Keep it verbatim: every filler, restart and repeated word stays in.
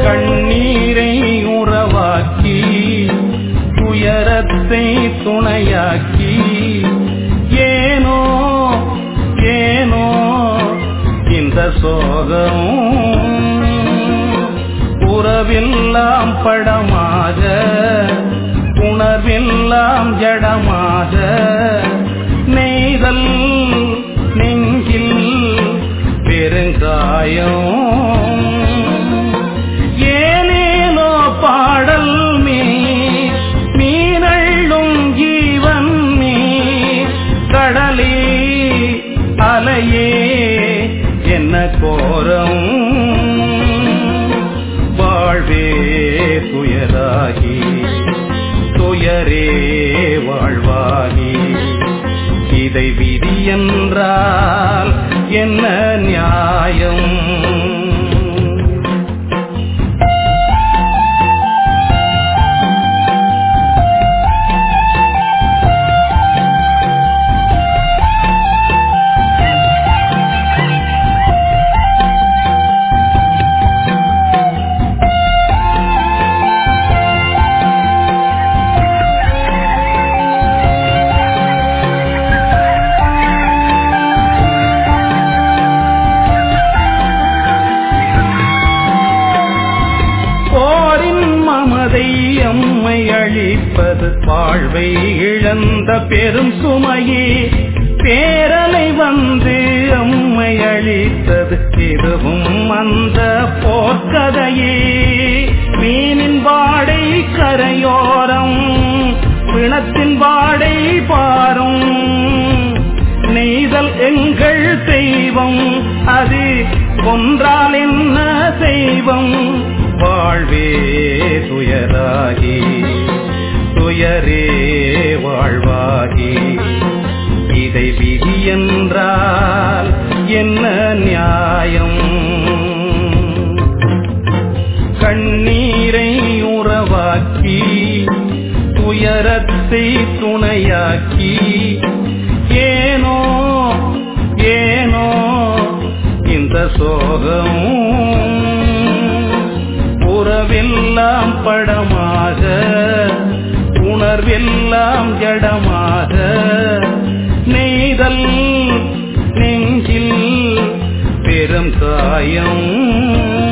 கண்ணீரை உறவாக்கி துயரத்தை துணையாக்கி ஏனோ ஏனோ இந்த சோகம் உறவெல்லாம் படமாக உணர்வெல்லாம் ஜடமாக நெய்தல் நெஞ்சில் பெருங்காயம் ஏனேனோ பாடல் மீ மீனள்ளும் ஜீவன் மீ கடலே அலையே என்ன கோரம் வாழ்வே துயராகி துயரே வாழ்வாகி இதை விதி என்றால் என்ன நியாயம்? அம்மை அழிப்பது வாழ்வை இழந்த பெரும் சுமையே பேரலை வந்து அம்மை அழித்தது இதுவும் அந்த போர்க்கதையே மீனின் வாடை கரையோரம் பிணத்தின் வாடை பாரும் நெய்தல் எங்கள் தெய்வம் அது கொன்றால் என்ன செய்வம் வாழ்வே துயராகி துயரே வாழ்வாகி இதை விதி என்றால் என்ன நியாயம்? கண்ணீரை உறவாக்கி துயரத்தை துணையாக்கி ஏனோ ஏனோ இந்த சோகம் உறவெல்லாம் படமாக உணர்வெல்லாம் ஜடமாக நெய்தல் நெஞ்சில் பெரும் காயம்